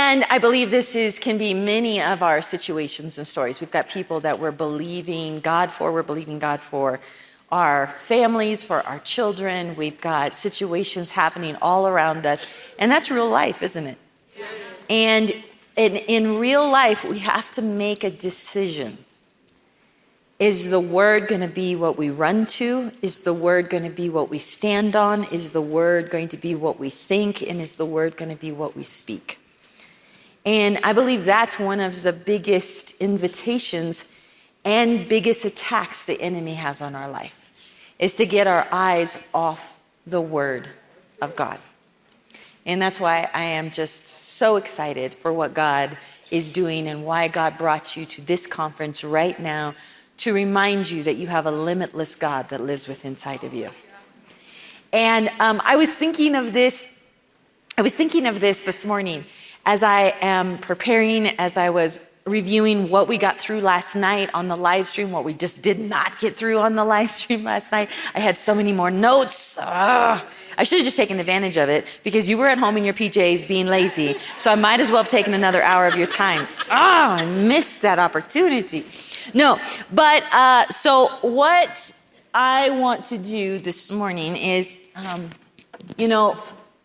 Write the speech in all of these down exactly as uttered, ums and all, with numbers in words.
And I believe this is can be many of our situations and stories. We've got people that we're believing God for. We're believing God for our families, for our children. We've got situations happening all around us. And that's real life, isn't it? And in, in real life, we have to make a decision. Is the word going to be what we run to? Is the word going to be what we stand on? Is the word going to be what we think? And is the word going to be what we speak? And I believe that's one of the biggest invitations and biggest attacks the enemy has on our life, is to get our eyes off the word of God. And that's why I am just so excited for what God is doing and why God brought you to this conference right now, to remind you that you have a limitless God that lives within inside of you. And um, I was thinking of this, I was thinking of this this morning as I am preparing, as I was reviewing what we got through last night on the live stream, what we just did not get through on the live stream last night. I had so many more notes. Ugh. I should have just taken advantage of it because you were at home in your P Js being lazy. So I might as well have taken another hour of your time. Oh, I missed that opportunity. No, but uh, so what I want to do this morning is, um, you know,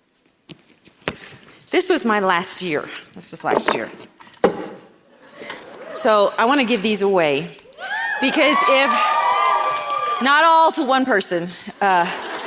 this was my last year. This was last year. So I want to give these away because if not all to one person, uh,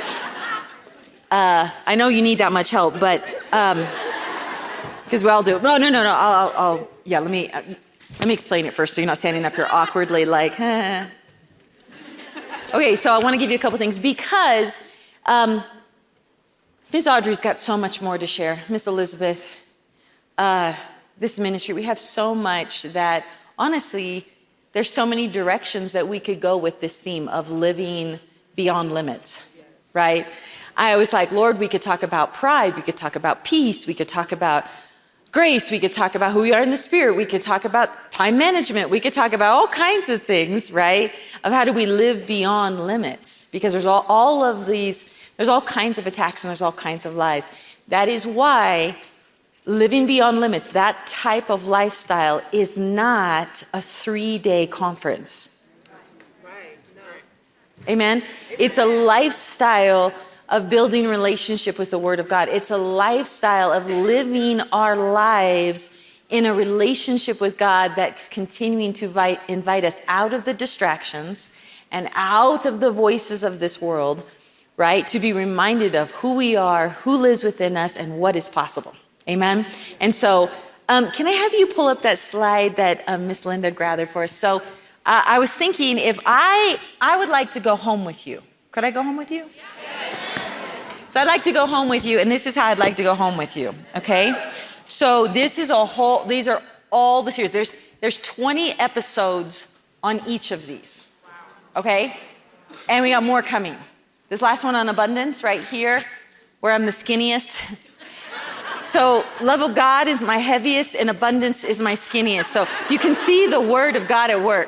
uh, I know you need that much help, but because um, we all do. No, no, no, no. I'll, I'll, I'll yeah. Let me uh, let me explain it first, so you're not standing up here awkwardly like. Eh. Okay, so I want to give you a couple things because. Um, Miss Audrey's got so much more to share. Miss Elizabeth, uh, this ministry, we have so much that, honestly, there's so many directions that we could go with this theme of living beyond limits, right? I was like, Lord, we could talk about pride. We could talk about peace. We could talk about grace. We could talk about who we are in the spirit. We could talk about time management. We could talk about all kinds of things, right? Of how do we live beyond limits? Because there's all, all of these... There's all kinds of attacks and there's all kinds of lies. That is why living beyond limits, that type of lifestyle, is not a three-day conference. Right. No. Amen? It's a lifestyle of building relationship with the Word of God. It's a lifestyle of living our lives in a relationship with God that's continuing to invite, invite us out of the distractions and out of the voices of this world, right? To be reminded of who we are, who lives within us, and what is possible. Amen? And so, um, can I have you pull up that slide that um, Miss Linda gathered for us? So, uh, I was thinking if I, I would like to go home with you. Could I go home with you? Yes. So I'd like to go home with you, and this is how I'd like to go home with you, okay? So this is a whole, these are all the series. There's, there's twenty episodes on each of these, okay? And we got more coming. This last one on abundance right here, where I'm the skinniest. So love of God is my heaviest and abundance is my skinniest. So you can see the word of God at work.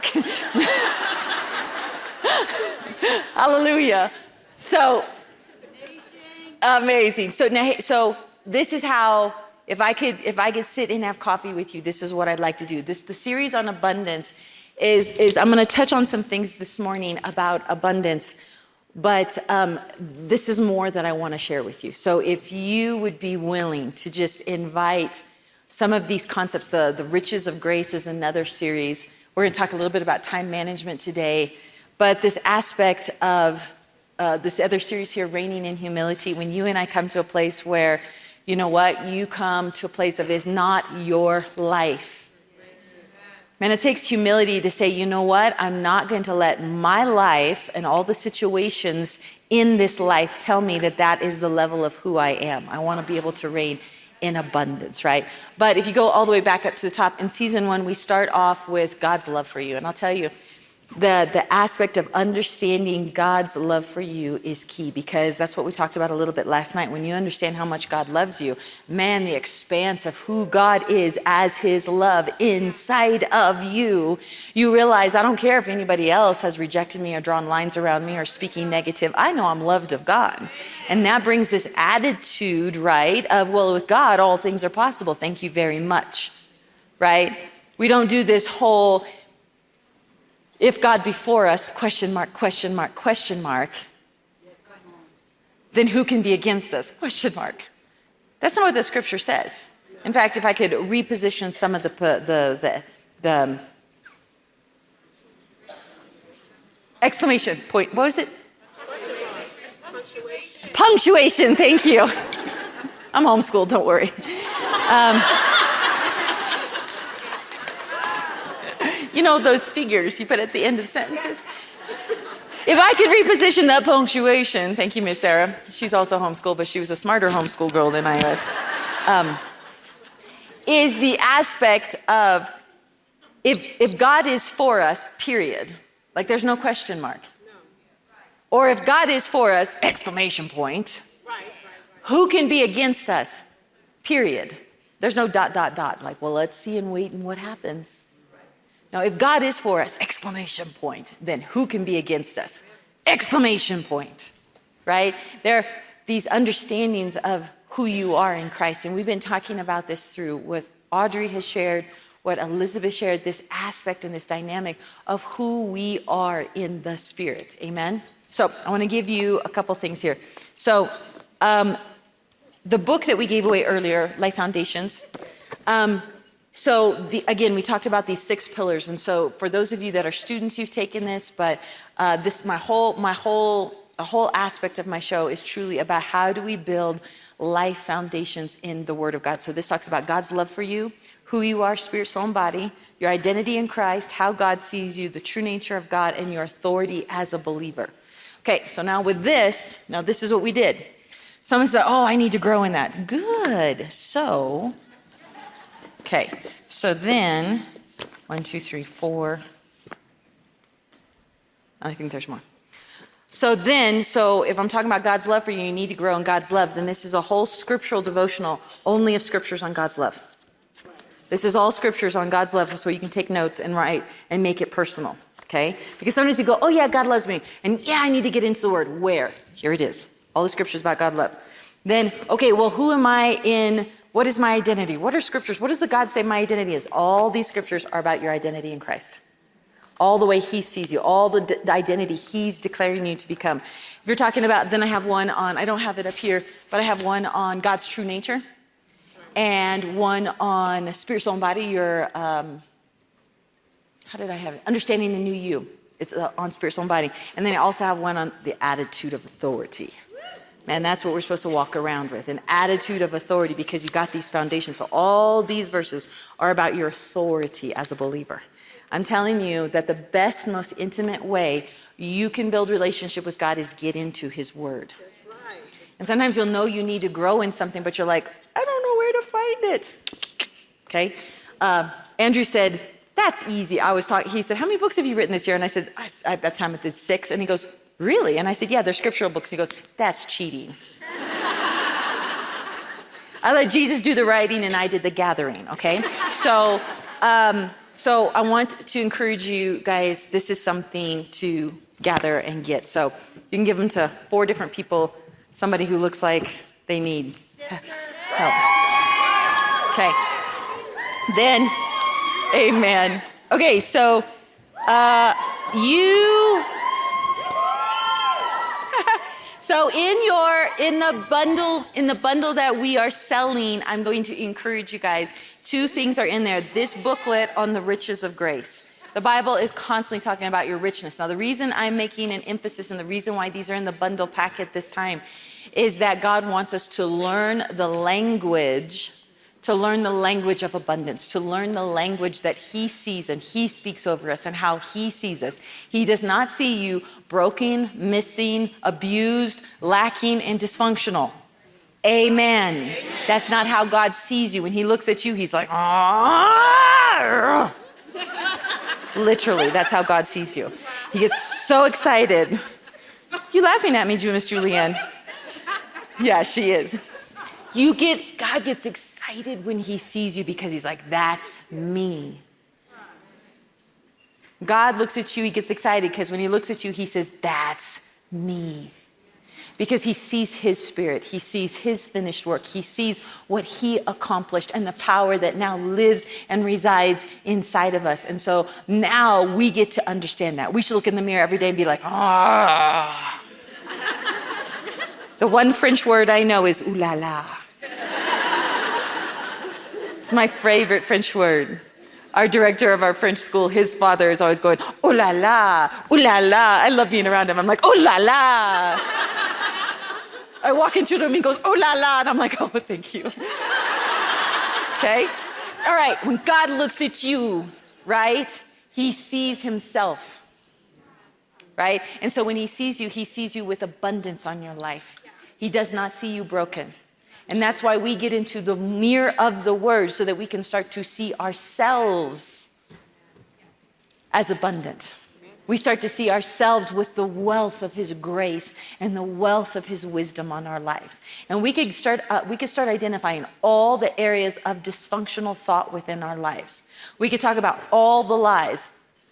Hallelujah. So amazing. So now, so this is how, if I could, if I could sit and have coffee with you, this is what I'd like to do. This, the series on abundance is, is I'm going to touch on some things this morning about abundance. But um, this is more that I want to share with you. So if you would be willing to just invite some of these concepts, the, the riches of grace is another series. We're going to talk a little bit about time management today. But this aspect of uh, this other series here, reigning in humility, when you and I come to a place where, you know what, you come to a place of is not your life. Man, it takes humility to say, you know what? I'm not going to let my life and all the situations in this life tell me that that is the level of who I am. I want to be able to reign in abundance, right? But if you go all the way back up to the top, in season one, we start off with God's love for you. And I'll tell you, the, the aspect of understanding God's love for you is key, because that's what we talked about a little bit last night. When you understand how much God loves you, man, the expanse of who God is as his love inside of you, you realize, I don't care if anybody else has rejected me or drawn lines around me or speaking negative. I know I'm loved of God. And that brings this attitude, right, of, well, with God, all things are possible. Thank you very much, right? We don't do this whole, if God be for us, question mark, question mark, question mark, then who can be against us? Question mark. That's not what the scripture says. In fact, if I could reposition some of the, the, the, the um, exclamation point, what was it? Punctuation. Punctuation, thank you. I'm homeschooled, don't worry. Um, You know those figures you put at the end of sentences? If I could reposition that punctuation, thank you, Miss Sarah. She's also homeschooled, but she was a smarter homeschool girl than I was. Um, is the aspect of if, if God is for us, period. Like there's no question mark. Or if God is for us, exclamation point. Who can be against us? Period. There's no dot, dot, dot. Like, well, let's see and wait and what happens. Now, if God is for us, exclamation point, then who can be against us? Exclamation point, right? There are these understandings of who you are in Christ. And we've been talking about this through what Audrey has shared, what Elizabeth shared, this aspect and this dynamic of who we are in the Spirit. Amen? So I want to give you a couple things here. So um, the book that we gave away earlier, Life Foundations, um, So the, again, we talked about these six pillars. And so for those of you that are students, you've taken this, but uh, this, my whole, my whole, a whole aspect of my show is truly about how do we build life foundations in the Word of God. So this talks about God's love for you, who you are, spirit, soul, and body, your identity in Christ, how God sees you, the true nature of God, and your authority as a believer. Okay, so now with this, now this is what we did. Someone said, oh, I need to grow in that. Good. So... Okay, so then, one, two, three, four. I think there's more. So then, so if I'm talking about God's love for you, you need to grow in God's love, then this is a whole scriptural devotional only of scriptures on God's love. This is all scriptures on God's love, so you can take notes and write and make it personal, okay? Because sometimes you go, oh yeah, God loves me, and yeah, I need to get into the Word. Where? Here it is. All the scriptures about God love. Then, okay, well, who am I in... What is my identity? What are scriptures? What does the God say my identity is? All these scriptures are about your identity in Christ. All the way he sees you, all the, d- the identity he's declaring you to become. If you're talking about, then I have one on, I don't have it up here, but I have one on God's true nature and one on spirit, soul, and body, your, um, how did I have it? Understanding the new you. It's uh, on spirit, soul, and body. And then I also have one on the attitude of authority. Man, that's what we're supposed to walk around with, an attitude of authority, because you got these foundations. So all these verses are about your authority as a believer. I'm telling you that the best, most intimate way you can build relationship with God is get into his word. That's right. And sometimes you'll know you need to grow in something, but you're like, I don't know where to find it. Okay? Uh, Andrew said, that's easy. I was talking, he said, how many books have you written this year? And I said, I, at that time I did six. And he goes, really? And I said, yeah, they're scriptural books. He goes, that's cheating. I let Jesus do the writing and I did the gathering, okay? So, um, so I want to encourage you guys, this is something to gather and get. So you can give them to four different people, somebody who looks like they need help. Okay. Then, amen. Okay, so uh, you... So in your in the bundle in the bundle that we are selling, I'm going to encourage you guys. Two things are in there. This booklet on the riches of grace. The Bible is constantly talking about your richness. Now, the reason I'm making an emphasis and the reason why these are in the bundle packet this time is that God wants us to learn the language, to learn the language of abundance, to learn the language that he sees and he speaks over us and how he sees us. He does not see you broken, missing, abused, lacking, and dysfunctional. Amen. Amen. That's not how God sees you. When he looks at you, he's like, ah. Literally, that's how God sees you. He gets so excited. You laughing at me, Miss Julianne? Yeah, she is. You get, God gets excited when he sees you because he's like, that's me. God looks at you, he gets excited because when he looks at you, he says, that's me. Because he sees his spirit, he sees his finished work, he sees what he accomplished and the power that now lives and resides inside of us. And so now we get to understand that. We should look in the mirror every day and be like, ah. The one French word I know is ooh la la. It's my favorite French word. Our director of our French school, his father is always going, ooh la la, ooh la la. I love being around him. I'm like, ooh la la. I walk into the room, he goes, ooh la la, and I'm like, oh, thank you. Okay? All right, when God looks at you, right, he sees himself, right? And so when he sees you, he sees you with abundance on your life. He does not see you broken. And that's why we get into the mirror of the word so that we can start to see ourselves as abundant. We start to see ourselves with the wealth of his grace and the wealth of his wisdom on our lives. And we could start, uh, we could start identifying all the areas of dysfunctional thought within our lives. We could talk about all the lies.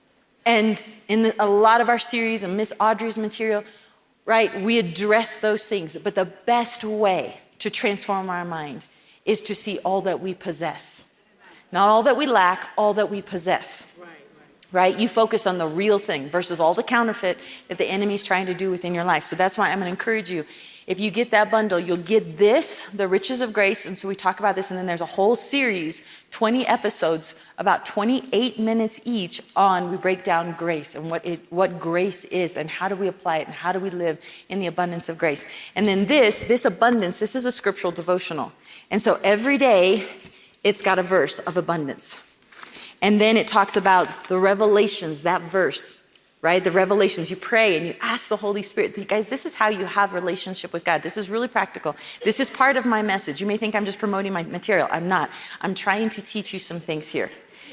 And in the, a lot of our series and Miss Audrey's material, right, we address those things. But the best way to transform our mind is to see all that we possess. Not all that we lack, all that we possess. Right? You focus on the real thing versus all the counterfeit that the enemy's trying to do within your life. So that's why I'm going to encourage you. If you get that bundle, you'll get this, the riches of grace. And so we talk about this. And then there's a whole series, twenty episodes, about twenty-eight minutes each on, we break down grace and what it, what grace is and how do we apply it and how do we live in the abundance of grace. And then this, this abundance, this is a scriptural devotional. And so every day it's got a verse of abundance. And then it talks about the revelations, that verse, right? The revelations. You pray and you ask the Holy Spirit. Guys, this is how you have relationship with God. This is really practical. This is part of my message. You may think I'm just promoting my material. I'm not. I'm trying to teach you some things here.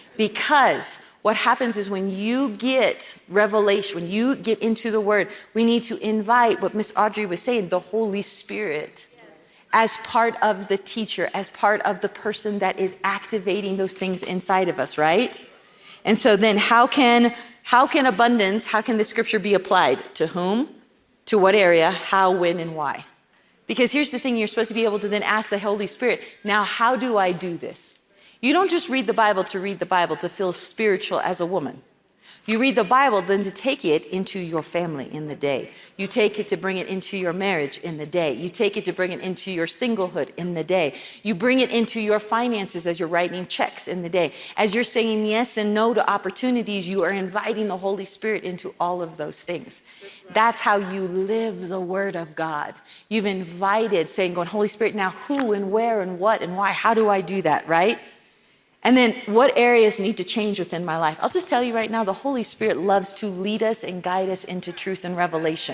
Because what happens is when you get revelation, when you get into the Word, we need to invite what Miss Audrey was saying, the Holy Spirit, as part of the teacher, as part of the person that is activating those things inside of us, right? And so then how can, how can abundance, how can the scripture be applied? To whom? To what area? How, when, and why? Because here's the thing, you're supposed to be able to then ask the Holy Spirit, now how do I do this? You don't just read the Bible to read the Bible to feel spiritual as a woman. You read the Bible then to take it into your family in the day. You take it to bring it into your marriage in the day. You take it to bring it into your singlehood in the day. You bring it into your finances as you're writing checks in the day. As you're saying yes and no to opportunities, you are inviting the Holy Spirit into all of those things. That's how you live the Word of God. You've invited, saying, going, Holy Spirit, now who and where and what and why? How do I do that, right? And then what areas need to change within my life? I'll just tell you right now, the Holy Spirit loves to lead us and guide us into truth and revelation.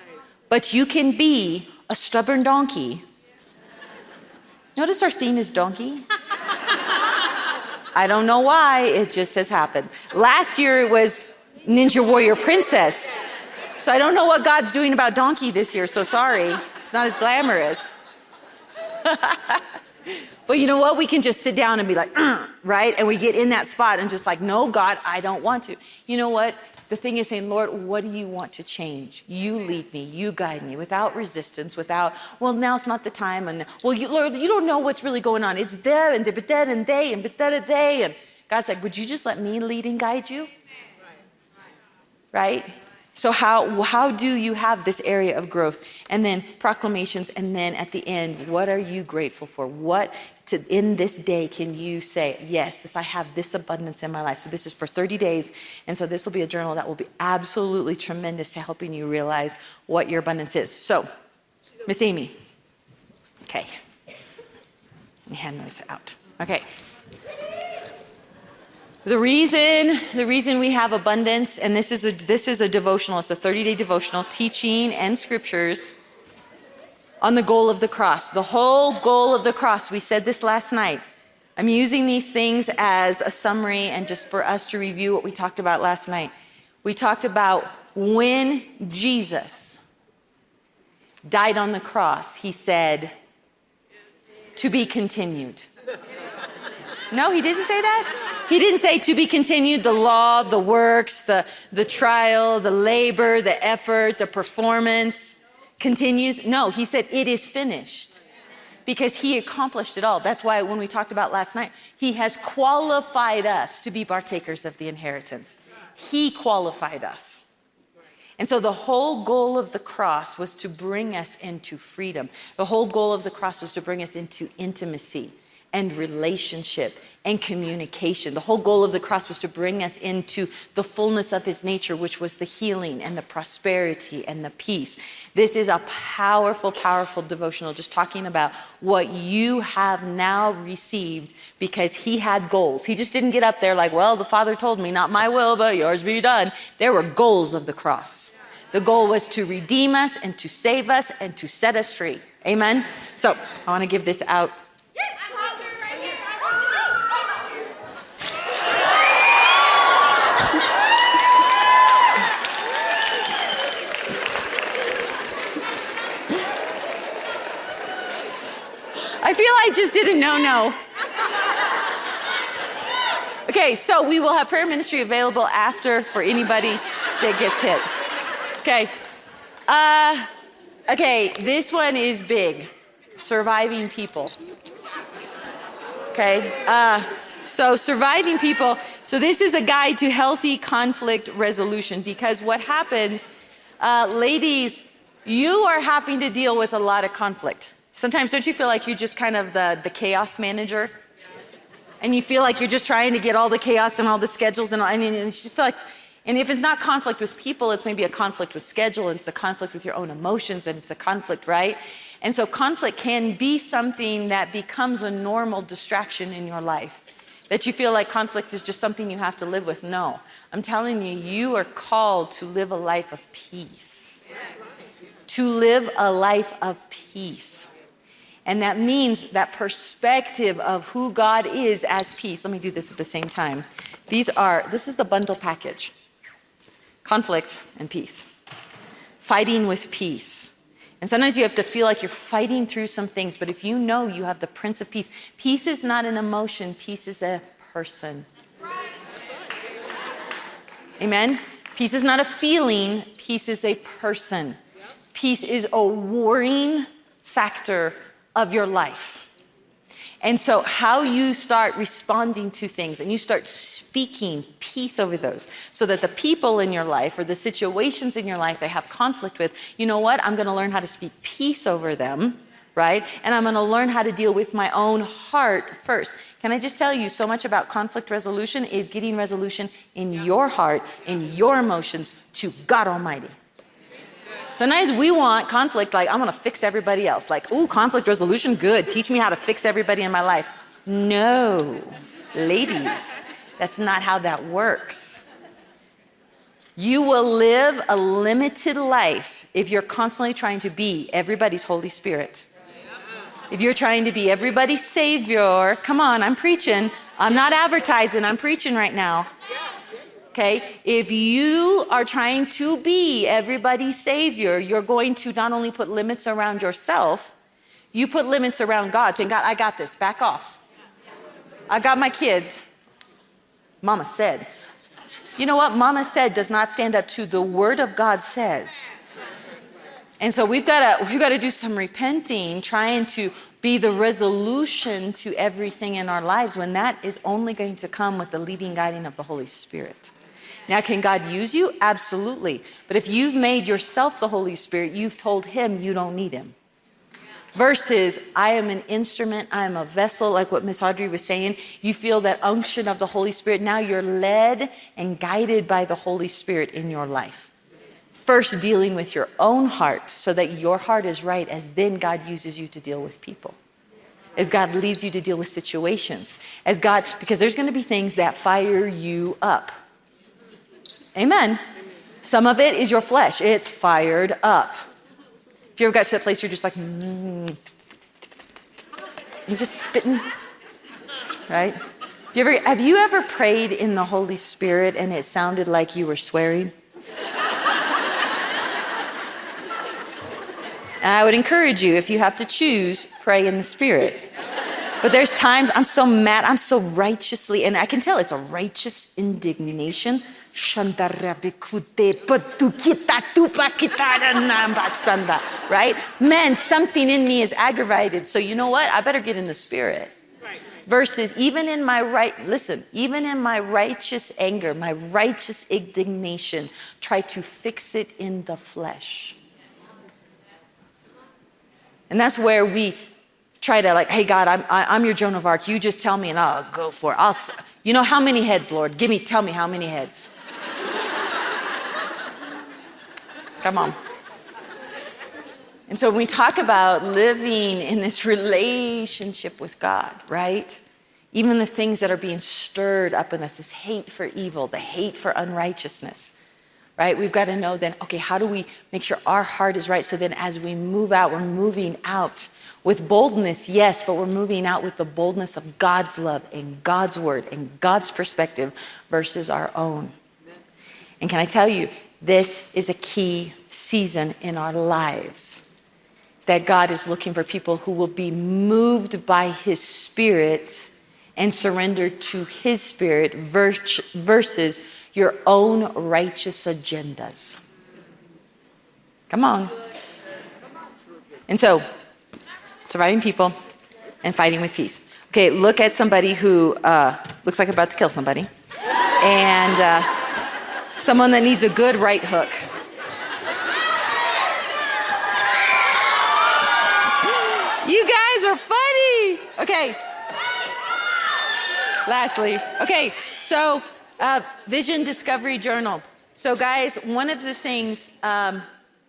But you can be a stubborn donkey. Notice our theme is donkey. I don't know why, it just has happened. Last year it was Ninja Warrior Princess. So I don't know what God's doing about donkey this year, so sorry. It's not as glamorous. But you know what? We can just sit down and be like, right? And we get in that spot and just like, no, God, I don't want to. You know what? The thing is saying, Lord, what do you want to change? You lead me, you guide me without resistance, without, well, now's not the time. And well, you, Lord, you don't know what's really going on. It's there and but then and they and but then and they. And God's like, would you just let me lead and guide you? Right? So how, how do you have this area of growth? And then proclamations. And then at the end, what are you grateful for? What to, in this day can you say, yes, this, I have this abundance in my life. So this is for thirty days. And so this will be a journal that will be absolutely tremendous to helping you realize what your abundance is. So, Miss Amy. Okay. Let me hand those out. Okay. The reason, the reason we have abundance, and this is a, this is a devotional, it's a thirty-day devotional, teaching and scriptures on the goal of the cross. The whole goal of the cross, we said this last night, I'm using these things as a summary and just for us to review what we talked about last night. We talked about when Jesus died on the cross, he said, to be continued. No, he didn't say that. He didn't say to be continued, the law, the works, the, the trial, the labor, the effort, the performance continues. No, he said it is finished because he accomplished it all. That's why when we talked about last night, he has qualified us to be partakers of the inheritance. He qualified us. And so the whole goal of the cross was to bring us into freedom. The whole goal of the cross was to bring us into intimacy and relationship and communication. The whole goal of the cross was to bring us into the fullness of his nature, which was the healing and the prosperity and the peace. This is a powerful, powerful devotional, just talking about what you have now received because he had goals. He just didn't get up there like, well, the Father told me, not my will, but yours be done. There were goals of the cross. The goal was to redeem us and to save us and to set us free. Amen? So I want to give this out. I feel I just did a no-no. Okay, so we will have prayer ministry available after for anybody that gets hit. Okay. Uh, okay, this one is big. Surviving people. Okay. Uh, so surviving people. So this is a guide to healthy conflict resolution because what happens, uh, ladies, you are having to deal with a lot of conflict. Sometimes don't you feel like you're just kind of the, the chaos manager? And you feel like you're just trying to get all the chaos and all the schedules and all, and, and you just feel like, and if it's not conflict with people, it's maybe a conflict with schedule, and it's a conflict with your own emotions, and it's a conflict, right? And so conflict can be something that becomes a normal distraction in your life. That you feel like conflict is just something you have to live with. No, I'm telling you, you are called to live a life of peace. To live a life of peace. And that means that perspective of who God is as peace. Let me do this at the same time. These are, this is the bundle package. Conflict and peace. Fighting with peace. And sometimes you have to feel like you're fighting through some things, but if you know you have the Prince of Peace, peace is not an emotion, peace is a person. Amen? Peace is not a feeling, peace is a person. Peace is a warring factor of your life. And so how you start responding to things and you start speaking peace over those so that the people in your life or the situations in your life they have conflict with, you know what? I'm going to learn how to speak peace over them, right? And I'm going to learn how to deal with my own heart first. Can I just tell you so much about conflict resolution is getting resolution in your heart, in your emotions to God Almighty. Sometimes we want conflict like, I'm going to fix everybody else. Like, ooh, conflict resolution, good. Teach me how to fix everybody in my life. No, ladies, that's not how that works. You will live a limited life if you're constantly trying to be everybody's Holy Spirit. If you're trying to be everybody's Savior, come on, I'm preaching. I'm not advertising, I'm preaching right now. Okay, if you are trying to be everybody's Savior, you're going to not only put limits around yourself, you put limits around God, saying, God, I got this, back off. I got my kids. Mama said. You know what? Mama said does not stand up to the word of God says. And so we've got to we've got to do some repenting, trying to be the resolution to everything in our lives when that is only going to come with the leading, guiding of the Holy Spirit. Now, can God use you? Absolutely. But if you've made yourself the Holy Spirit, you've told him you don't need him. Versus, I am an instrument, I am a vessel, like what Miss Audrey was saying. You feel that unction of the Holy Spirit. Now you're led and guided by the Holy Spirit in your life. First, dealing with your own heart so that your heart is right, as then God uses you to deal with people. As God leads you to deal with situations. As God, because there's going to be things that fire you up. Amen. Some of it is your flesh. It's fired up. If you ever got to that place, you're just like, mm, you're just spitting. right? Have you ever, have you ever prayed in the Holy Spirit and it sounded like you were swearing? And I would encourage you, if you have to choose, pray in the Spirit. But there's times I'm so mad, I'm so righteously, and I can tell it's a righteous indignation. Right? Man, something in me is aggravated. So you know what? I better get in the Spirit. Versus even in my right, listen, even in my righteous anger, my righteous indignation, try to fix it in the flesh. And that's where we try to like, hey, God, I'm, I'm your Joan of Arc. You just tell me and I'll go for it. I'll, you know, how many heads, Lord? Give me, tell me how many heads. Come on. And so when we talk about living in this relationship with God, right? Even the things that are being stirred up in us, this hate for evil, the hate for unrighteousness. Right? We've got to know then, okay, how do we make sure our heart is right? So then as we move out, we're moving out with boldness, yes, but we're moving out with the boldness of God's love and God's word and God's perspective versus our own. And can I tell you, this is a key season in our lives that God is looking for people who will be moved by his Spirit and surrender to his Spirit versus your own righteous agendas. Come on. And so, surviving people and fighting with peace. Okay, look at somebody who uh, looks like about to kill somebody. And uh, someone that needs a good right hook. You guys are funny. Okay. Lastly, okay, so uh, Vision Discovery Journal. So guys, one of the things, um,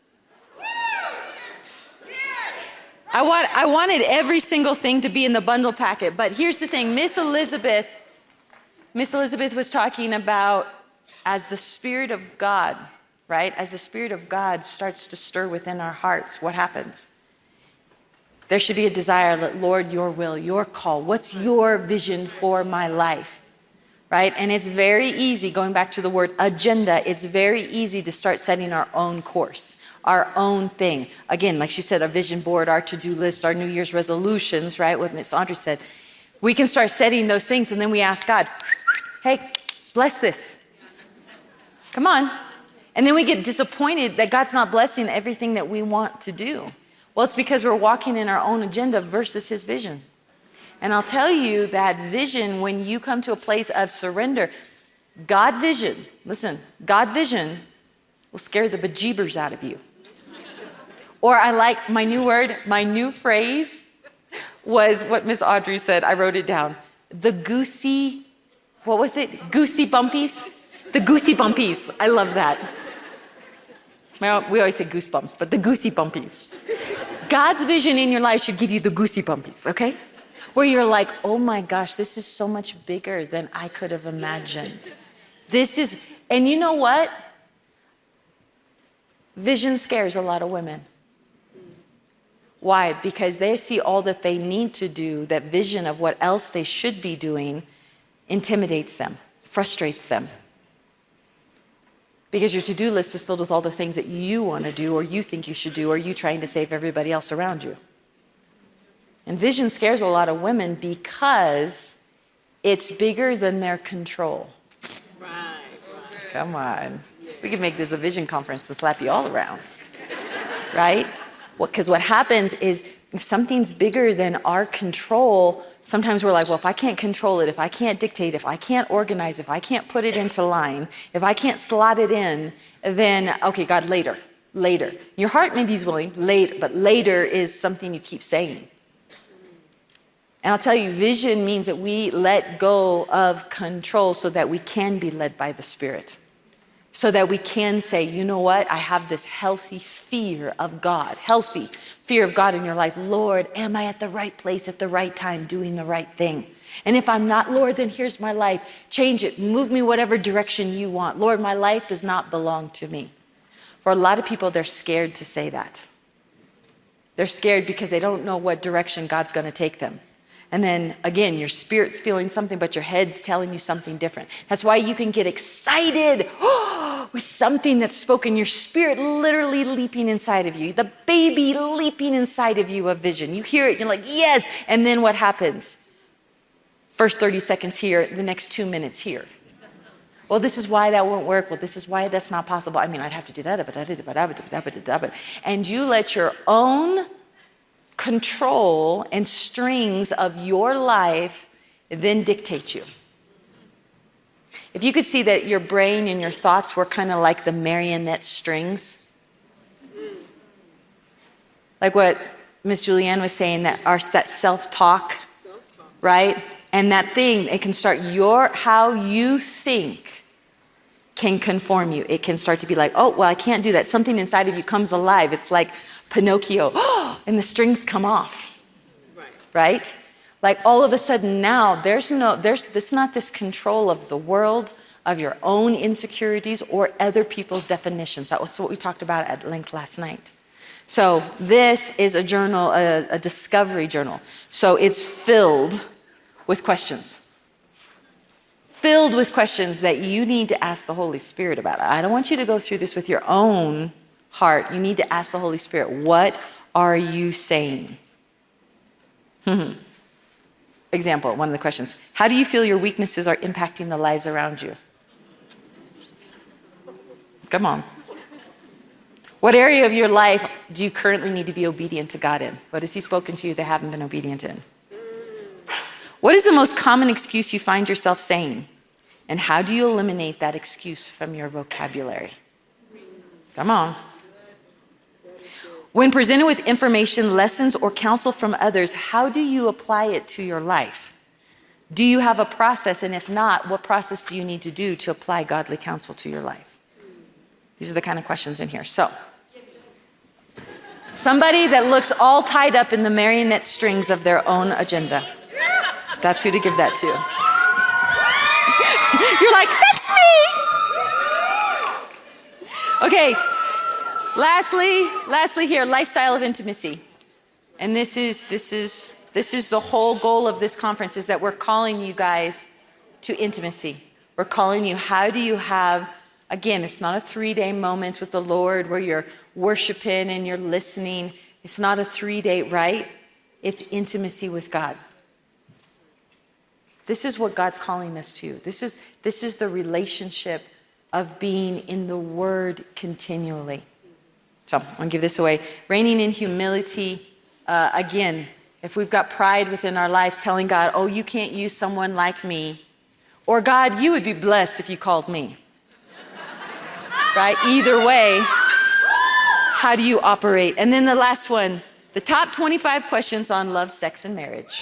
I, want, I wanted every single thing to be in the bundle packet, but here's the thing, Miss Elizabeth, Miss Elizabeth was talking about as the Spirit of God, right? As the Spirit of God starts to stir within our hearts, what happens? There should be a desire that, Lord, your will, your call. What's your vision for my life? Right? And it's very easy, going back to the word agenda, it's very easy to start setting our own course, our own thing. Again, like she said, our vision board, our to-do list, our New Year's resolutions, right? What Miss Audrey said. We can start setting those things and then we ask God, hey, bless this. Come on. And then we get disappointed that God's not blessing everything that we want to do. Well, it's because we're walking in our own agenda versus his vision. And I'll tell you that vision, when you come to a place of surrender, God vision, listen, God vision will scare the bejeebers out of you. Or I like my new word, my new phrase was what Miss Audrey said. I wrote it down. The goosey, what was it? Goosey bumpies? The goosey bumpies. I love that. Well, we always say goosebumps, but the goosey bumpies. God's vision in your life should give you the goosey bumpies, okay? Where you're like, oh my gosh, this is so much bigger than I could have imagined. This is, and you know what? Vision scares a lot of women. Why? Because they see all that they need to do, that vision of what else they should be doing intimidates them, frustrates them. Because your to-do list is filled with all the things that you want to do or you think you should do or you trying to save everybody else around you. And vision scares a lot of women because it's bigger than their control. Right. right. Come on. We could make this a vision conference and slap you all around. Right? Because what happens is if something's bigger than our control, sometimes we're like, well, if I can't control it, if I can't dictate, if I can't organize, if I can't put it into line, if I can't slot it in, then, okay, God, later, later. Your heart maybe is willing, later, but later is something you keep saying. And I'll tell you, vision means that we let go of control so that we can be led by the Spirit. So that we can say, you know what? I have this healthy fear of God, healthy fear of God in your life. Lord, am I at the right place at the right time doing the right thing? And if I'm not, Lord, then here's my life. Change it. Move me whatever direction you want. Lord, my life does not belong to me. For a lot of people, they're scared to say that. They're scared because they don't know what direction God's going to take them. And then again, your spirit's feeling something, but your head's telling you something different. That's why you can get excited with something that's spoken. Your spirit literally leaping inside of you. The baby leaping inside of you of vision. You hear it, you're like, yes. And then what happens? First thirty seconds here, the next two minutes here. Well, this is why that won't work. Well, this is why that's not possible. I mean, I'd have to do that. But I did, but I did, but I did, but I did. And you let your own control and strings of your life then dictate you. If you could see that your brain and your thoughts were kind of like the marionette strings, like what Miss Julianne was saying, that our that self-talk, self-talk, right? And that thing, it can start your, how you think can conform you. It can start to be like, oh, well, I can't do that. Something inside of you comes alive. It's like Pinocchio, and the strings come off, right. right? Like all of a sudden now, there's no, there's this not this control of the world, of your own insecurities or other people's definitions. That's what we talked about at length last night. So this is a journal, a, a discovery journal. So it's filled with questions. Filled with questions that you need to ask the Holy Spirit about. I don't want you to go through this with your own heart. You need to ask the Holy Spirit, what are you saying? Example, one of the questions. How do you feel your weaknesses are impacting the lives around you? Come on. What area of your life do you currently need to be obedient to God in? What has He spoken to you that haven't been obedient in? What is the most common excuse you find yourself saying? And how do you eliminate that excuse from your vocabulary? Come on. When presented with information, lessons, or counsel from others, how do you apply it to your life? Do you have a process? And if not, what process do you need to do to apply godly counsel to your life? These are the kind of questions in here. So, somebody that looks all tied up in the marionette strings of their own agenda. That's who to give that to. You're like, that's me. Okay. Lastly, lastly here, lifestyle of intimacy. And this is, this is, this is the whole goal of this conference, is that we're calling you guys to intimacy. We're calling you, how do you have, again, it's not a three-day moment with the Lord where you're worshiping and you're listening. It's not a three-day, right? It's intimacy with God. This is what God's calling us to. This is, this is the relationship of being in the Word continually. So I'm going to give this away. Reigning in humility. Uh, again, if we've got pride within our lives, telling God, oh, you can't use someone like me. Or God, you would be blessed if you called me. Right? Either way, how do you operate? And then the last one, the top twenty-five questions on love, sex, and marriage.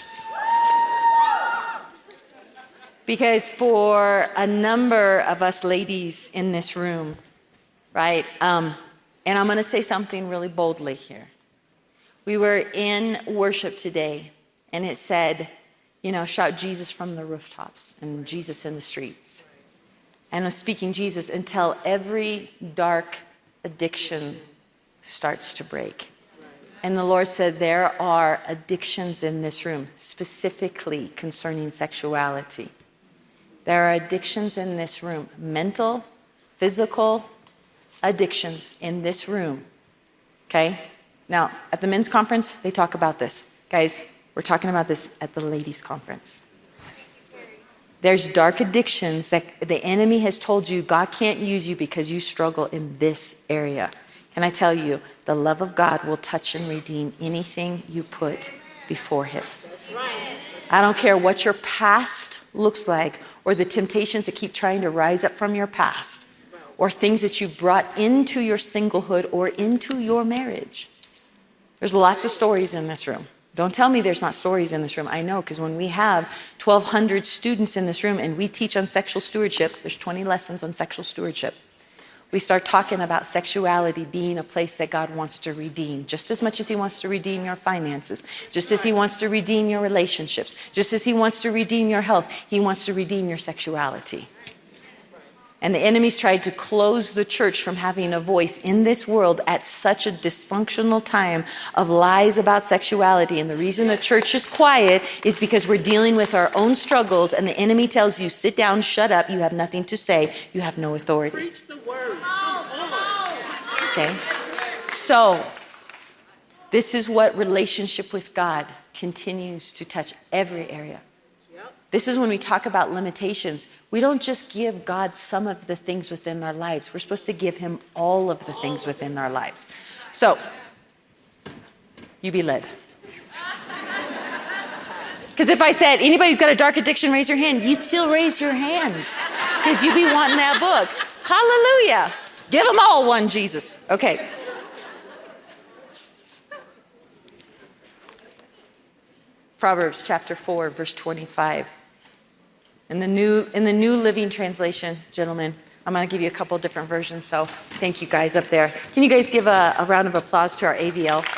Because for a number of us ladies in this room, right, um, and I'm going to say something really boldly here. We were in worship today, and it said, you know, shout Jesus from the rooftops and Jesus in the streets. And I'm speaking Jesus until every dark addiction starts to break. And the Lord said there are addictions in this room, specifically concerning sexuality. There are addictions in this room, mental, physical addictions in this room, okay? Now, at the men's conference, they talk about this. Guys, we're talking about this at the ladies' conference. There's dark addictions that the enemy has told you God can't use you because you struggle in this area. Can I tell you, the love of God will touch and redeem anything you put before Him. I don't care what your past looks like, or the temptations that keep trying to rise up from your past, or things that you've brought into your singlehood or into your marriage. There's lots of stories in this room. Don't tell me there's not stories in this room. I know, because when we have twelve hundred students in this room and we teach on sexual stewardship, there's twenty lessons on sexual stewardship. We start talking about sexuality being a place that God wants to redeem, just as much as He wants to redeem your finances, just as He wants to redeem your relationships, just as He wants to redeem your health, He wants to redeem your sexuality. And the enemy's tried to close the church from having a voice in this world at such a dysfunctional time of lies about sexuality. And the reason the church is quiet is because we're dealing with our own struggles, and the enemy tells you, sit down, shut up, you have nothing to say, you have no authority. Preach the word. Okay? So, this is what relationship with God continues to touch every area. This is when we talk about limitations. We don't just give God some of the things within our lives. We're supposed to give him all of the things within our lives. So, you be led. Because if I said, anybody who's got a dark addiction, raise your hand, you'd still raise your hand. Because you'd be wanting that book. Hallelujah. Give them all one, Jesus. Okay. Proverbs chapter four, verse twenty-five. In the new, in the New Living Translation, gentlemen, I'm going to give you a couple different versions, so thank you guys up there. Can you guys give a, a round of applause to our A V L?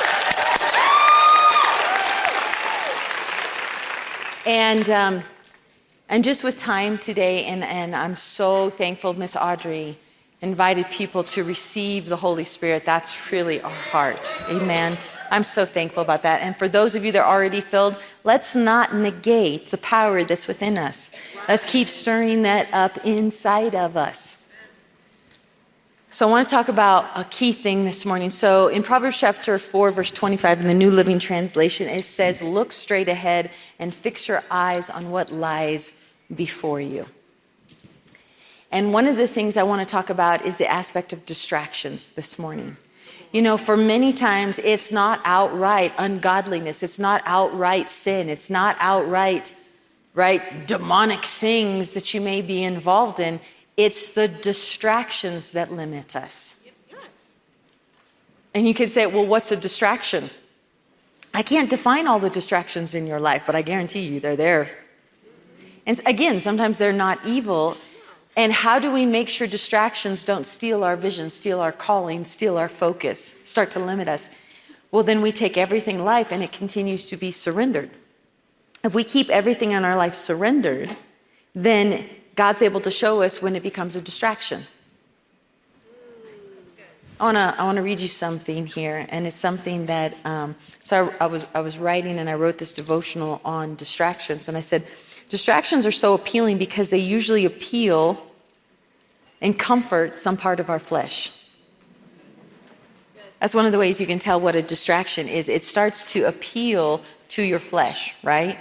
And um, and just with time today, and, and I'm so thankful Miss Audrey invited people to receive the Holy Spirit. That's really our heart. Amen. I'm so thankful about that. And for those of you that are already filled, let's not negate the power that's within us. Let's keep stirring that up inside of us. So I want to talk about a key thing this morning. So in Proverbs chapter four, verse twenty-five, in the New Living Translation, it says, look straight ahead and fix your eyes on what lies before you. And one of the things I want to talk about is the aspect of distractions this morning. You know, for many times, it's not outright ungodliness. It's not outright sin. It's not outright, right, demonic things that you may be involved in. It's the distractions that limit us. Yes. And you could say, well, what's a distraction? I can't define all the distractions in your life, but I guarantee you they're there. And again, sometimes they're not evil. And how do we make sure distractions don't steal our vision, steal our calling, steal our focus, start to limit us? Well, then we take everything life and it continues to be surrendered. If we keep everything in our life surrendered, then God's able to show us when it becomes a distraction. I want to I want to read you something here, and it's something that, um, so I, I was I was writing and I wrote this devotional on distractions, and I said, distractions are so appealing because they usually appeal and comfort some part of our flesh. That's one of the ways you can tell what a distraction is. It starts to appeal to your flesh, right?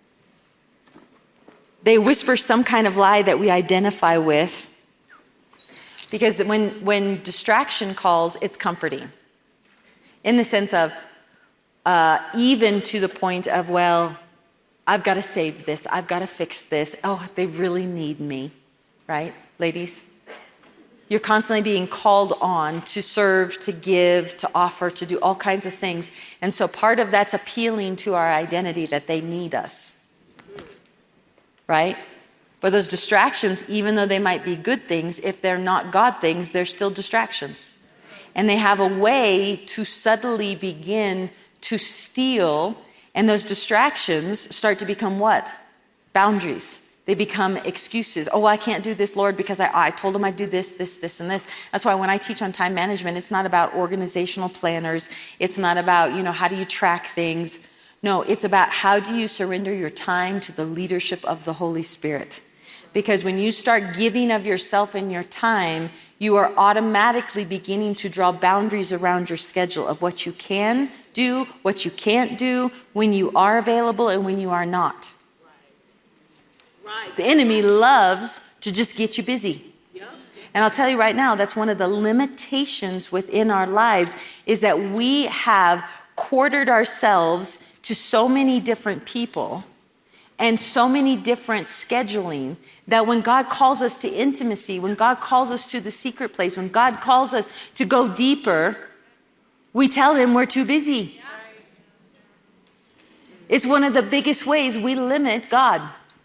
They whisper some kind of lie that we identify with, because when, when distraction calls, it's comforting. In the sense of, uh, even to the point of, well, I've got to save this. I've got to fix this. Oh, they really need me, right, ladies? You're constantly being called on to serve, to give, to offer, to do all kinds of things. And so part of that's appealing to our identity that they need us, right? But those distractions, even though they might be good things, if they're not God things, they're still distractions. And they have a way to subtly begin to steal. And those distractions start to become what? Boundaries. They become excuses. Oh, I can't do this, Lord, because I, I told him I'd do this, this, this, and this. That's why when I teach on time management, it's not about organizational planners. It's not about, you know, how do you track things? No, it's about how do you surrender your time to the leadership of the Holy Spirit? Because when you start giving of yourself and your time, you are automatically beginning to draw boundaries around your schedule of what you can do, what you can't do, when you are available and when you are not. Right. Right. The enemy loves to just get you busy. Yep. And I'll tell you right now, that's one of the limitations within our lives, is that we have quartered ourselves to so many different people and so many different scheduling, that when God calls us to intimacy, when God calls us to the secret place, when God calls us to go deeper, we tell him we're too busy. It's one of the biggest ways we limit God.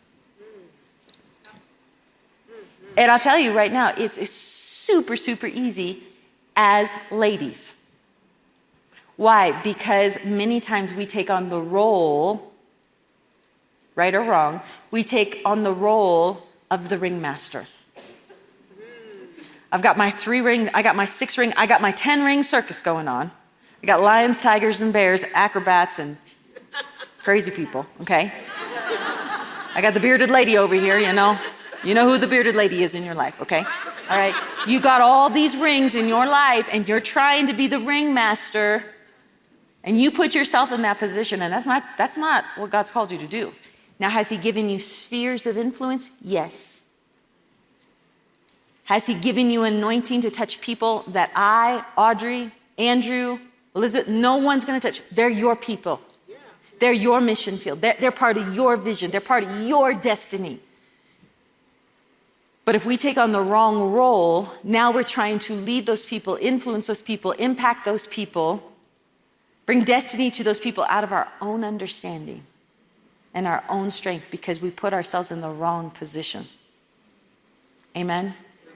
And I'll tell you right now, it's, it's super, super easy as ladies. Why? Because many times we take on the role, right or wrong, we take on the role of the ringmaster. I've got my three ring, I got my six ring, I got my ten ring circus going on. I got lions, tigers, and bears, acrobats, and crazy people, okay? I got the bearded lady over here, you know. You know who the bearded lady is in your life, okay? All right, you got all these rings in your life, and you're trying to be the ring master, and you put yourself in that position, and that's not, that's not what God's called you to do. Now, has he given you spheres of influence? Yes. Has he given you anointing to touch people that I, Audrey, Andrew, Elizabeth, no one's going to touch? They're your people. They're your mission field. They're, they're part of your vision. They're part of your destiny. But if we take on the wrong role, now we're trying to lead those people, influence those people, impact those people, bring destiny to those people out of our own understanding and our own strength because we put ourselves in the wrong position. Amen?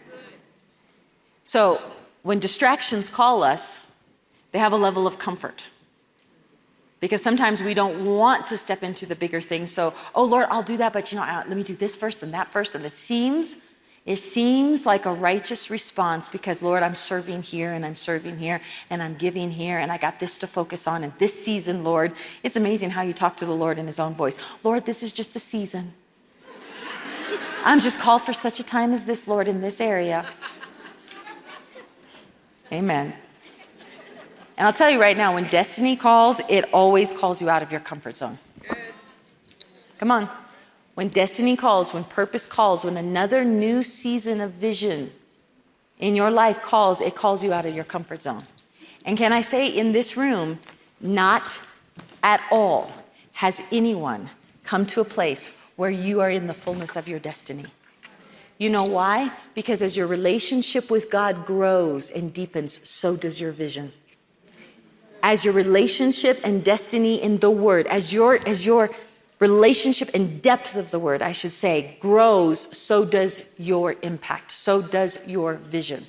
So when distractions call us, they have a level of comfort. Because sometimes we don't want to step into the bigger things. So, oh Lord, I'll do that, but you know, let me do this first and that first. And it seems, it seems like a righteous response because Lord, I'm serving here and I'm serving here and I'm giving here and I got this to focus on. And this season, Lord, it's amazing how you talk to the Lord in his own voice. Lord, this is just a season. I'm just called for such a time as this, Lord, in this area. Amen. And I'll tell you right now, when destiny calls, it always calls you out of your comfort zone. Come on. When destiny calls, when purpose calls, when another new season of vision in your life calls, it calls you out of your comfort zone. And can I say in this room, not at all has anyone come to a place where you are in the fullness of your destiny. You know why? Because as your relationship with God grows and deepens, so does your vision. As your relationship and destiny in the word, as your, as your relationship and depth of the word, I should say, grows, so does your impact, so does your vision.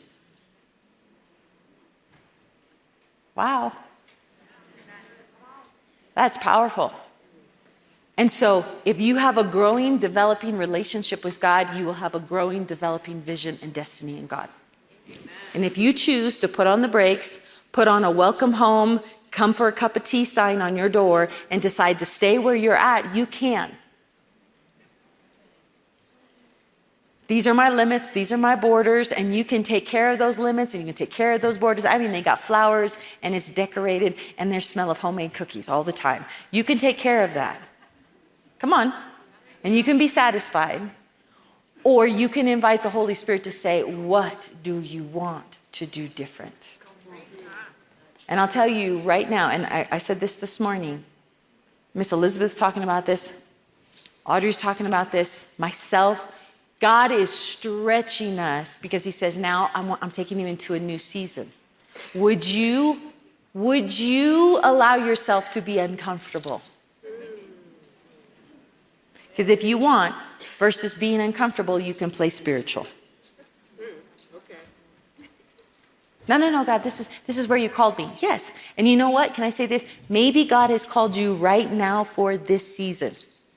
Wow. That's powerful. And so if you have a growing, developing relationship with God, you will have a growing, developing vision and destiny in God. Amen. And if you choose to put on the brakes, put on a welcome home, come for a cup of tea sign on your door, and decide to stay where you're at, you can. These are my limits, these are my borders, and you can take care of those limits and you can take care of those borders. I mean, they got flowers and it's decorated and there's smell of homemade cookies all the time. You can take care of that. Come on. And you can be satisfied. Or you can invite the Holy Spirit to say, what do you want to do different? And I'll tell you right now, and I, I said this this morning, Miss Elizabeth's talking about this, Audrey's talking about this, myself. God is stretching us because he says, now I'm, I'm taking you into a new season. Would you, would you allow yourself to be uncomfortable? Because if you want, versus being uncomfortable, you can play spiritual. No, no, no, God, this is, this is where you called me. Yes. And you know what? Can I say this? Maybe God has called you right now for this season.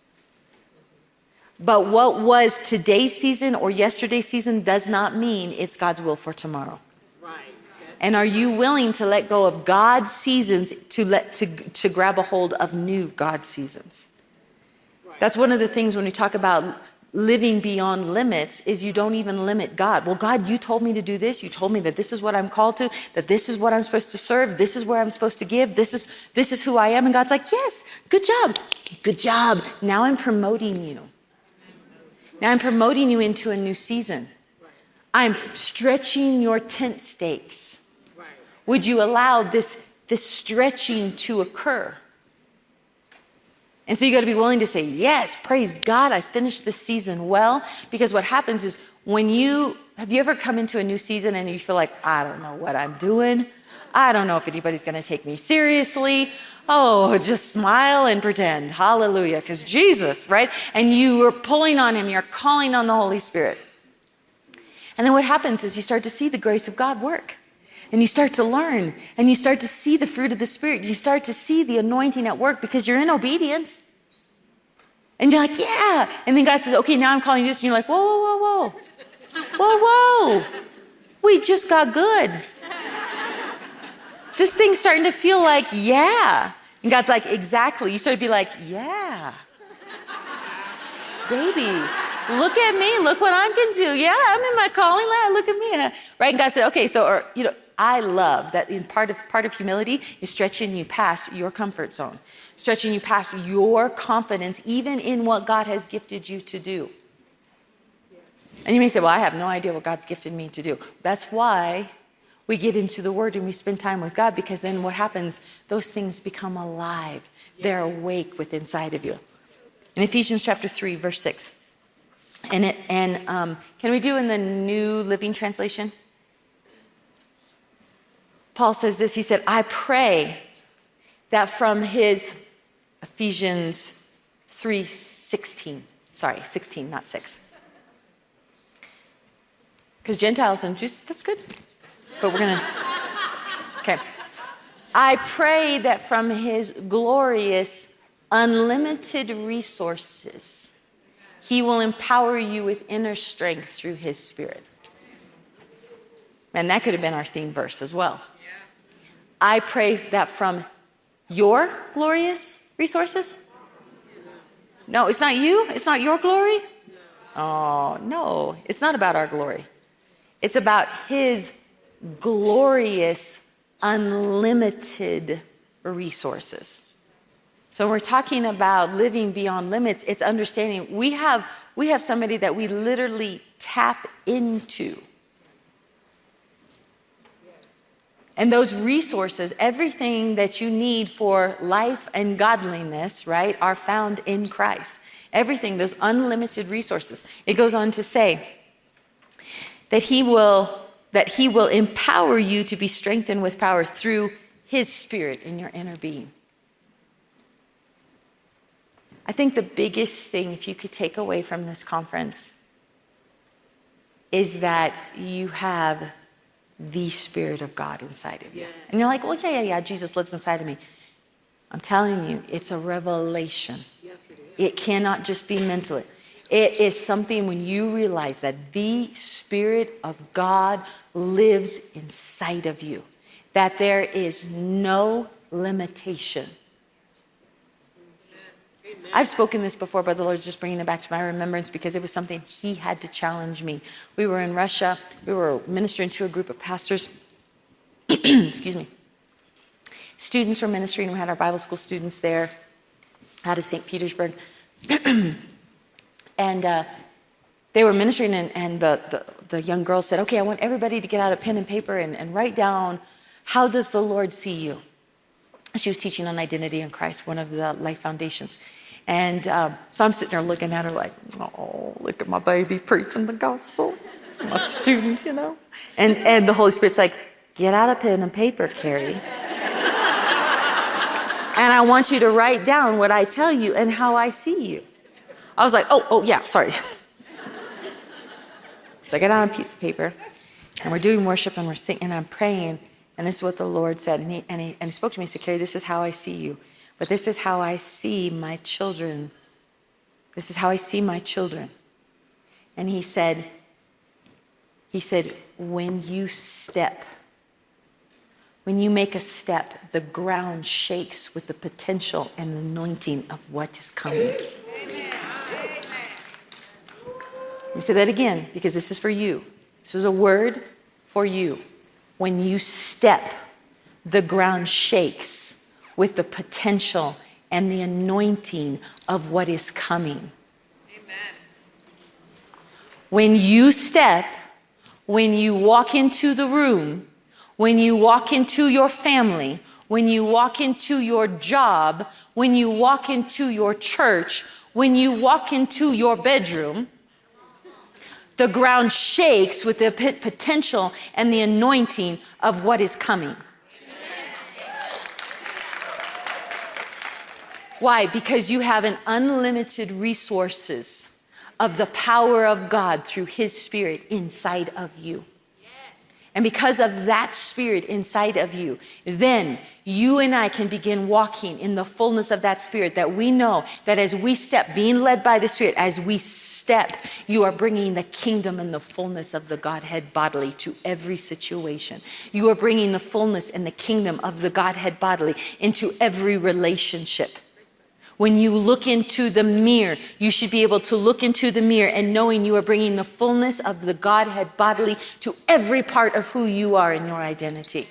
But what was today's season or yesterday's season does not mean it's God's will for tomorrow. Right. And are you willing to let go of God's seasons to let to, to grab a hold of new God seasons? Right. That's one of the things when we talk about living beyond limits is you don't even limit God. Well, God, you told me to do this. You told me that this is what I'm called to, that this is what I'm supposed to serve. This is where I'm supposed to give. This is, this is who I am. And God's like, yes, good job. Good job. Now I'm promoting you. Now I'm promoting you into a new season. I'm stretching your tent stakes. Would you allow this, this stretching to occur? And so you got to be willing to say, yes, praise God, I finished this season well. Because what happens is when you, have you ever come into a new season and you feel like, I don't know what I'm doing. I don't know if anybody's going to take me seriously. Oh, just smile and pretend. Hallelujah. Because Jesus, right? And you are pulling on him. You're calling on the Holy Spirit. And then what happens is you start to see the grace of God work. And you start to learn, and you start to see the fruit of the Spirit. You start to see the anointing at work because you're in obedience. And you're like, yeah. And then God says, okay, now I'm calling you this. And you're like, whoa, whoa, whoa, whoa. Whoa, whoa. We just got good. This thing's starting to feel like, yeah. And God's like, exactly. You start to be like, yeah. Baby, look at me. Look what I can do. Yeah, I'm in my calling. Look at me. Right? And God said, okay, so, or, you know, I love that in part of part of humility is stretching you past your comfort zone, stretching you past your confidence, even in what God has gifted you to do. And you may say, well, I have no idea what God's gifted me to do. That's why we get into the Word and we spend time with God, because then what happens, those things become alive. They're awake within inside of you. In Ephesians chapter three, verse six. And, it, and um, can we do in the New Living Translation? Paul says this, he said, I pray that from his, Ephesians three sixteen, sorry, sixteen, not six. Because Gentiles and Jews, that's good. But we're going to, okay. I pray that from his glorious, unlimited resources, he will empower you with inner strength through his Spirit. And that could have been our theme verse as well. I pray that from your glorious resources. No, it's not you. It's not your glory. Oh, no. It's not about our glory. It's about his glorious, unlimited resources. So we're talking about living beyond limits. It's understanding we have, we have somebody that we literally tap into. And those resources, everything that you need for life and godliness, right, are found in Christ. Everything, those unlimited resources. It goes on to say that he will, that he will empower you to be strengthened with power through his Spirit in your inner being. I think the biggest thing, if you could take away from this conference, is that you have the Spirit of God inside of you. Yeah. And you're like, well, yeah, yeah, yeah, Jesus lives inside of me. I'm telling you, it's a revelation. Yes, it is. It cannot just be mental. It is something when you realize that the Spirit of God lives inside of you, that there is no limitation. Amen. I've spoken this before, but the Lord's just bringing it back to my remembrance because it was something he had to challenge me. We were in Russia. We were ministering to a group of pastors. Excuse me. Students were ministering. We had our Bible school students there out of Saint Petersburg. And uh, they were ministering, and, and the, the, the young girl said, okay, I want everybody to get out a pen and paper and, and write down, how does the Lord see you? She was teaching on identity in Christ, one of the life foundations. And um, so I'm sitting there looking at her like, oh, look at my baby preaching the gospel. My student, you know. And, and the Holy Spirit's like, get out a pen and paper, Carrie. And I want you to write down what I tell you and how I see you. I was like, oh, oh, yeah, sorry. So I get out a piece of paper, and we're doing worship, and we're singing, and I'm praying, and this is what the Lord said. And he, and he, and he spoke to me. He said, Carrie, this is how I see you, but this is how I see my children. This is how I see my children. And he said, he said, when you step, when you make a step, the ground shakes with the potential and anointing of what is coming. Let me say that again, because this is for you. This is a word for you. When you step, the ground shakes with the potential and the anointing of what is coming. Amen. When you step, when you walk into the room, when you walk into your family, when you walk into your job, when you walk into your church, when you walk into your bedroom, the ground shakes with the potential and the anointing of what is coming. Why? Because you have an unlimited resources of the power of God through his Spirit inside of you. And because of that spirit inside of you, then you and I can begin walking in the fullness of that spirit, that we know that as we step, being led by the Spirit, as we step, you are bringing the kingdom and the fullness of the Godhead bodily to every situation. You are bringing the fullness and the kingdom of the Godhead bodily into every relationship. When you look into the mirror, you should be able to look into the mirror and knowing you are bringing the fullness of the Godhead bodily to every part of who you are in your identity.